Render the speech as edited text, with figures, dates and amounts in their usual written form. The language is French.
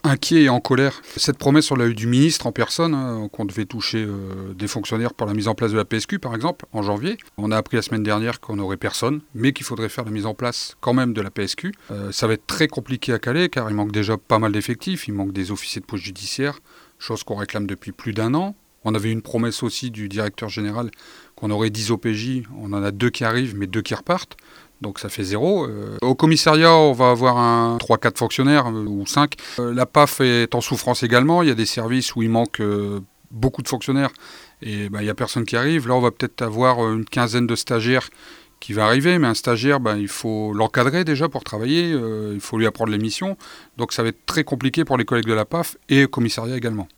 inquiets et en colère. Cette promesse, on l'a eue du ministre en personne, qu'on devait toucher des fonctionnaires pour la mise en place de la PSQ, par exemple, en janvier. On a appris la semaine dernière qu'on n'aurait personne, mais qu'il faudrait faire la mise en place quand même de la PSQ. Ça va être très compliqué à Calais, car il manque déjà pas mal d'effectifs. Il manque des officiers de police judiciaire, chose qu'on réclame depuis plus d'1 an. On avait une promesse aussi du directeur général qu'on aurait 10 OPJ. On en a 2 qui arrivent, mais 2 qui repartent. Donc ça fait 0. Au commissariat, on va avoir 3-4 fonctionnaires ou 5. La PAF est en souffrance également. Il y a des services où il manque beaucoup de fonctionnaires et il n'y a personne qui arrive. Là, on va peut-être avoir une quinzaine de stagiaires qui va arriver, mais un stagiaire, il faut l'encadrer déjà pour travailler, il faut lui apprendre les missions. Donc ça va être très compliqué pour les collègues de la PAF et au commissariat également.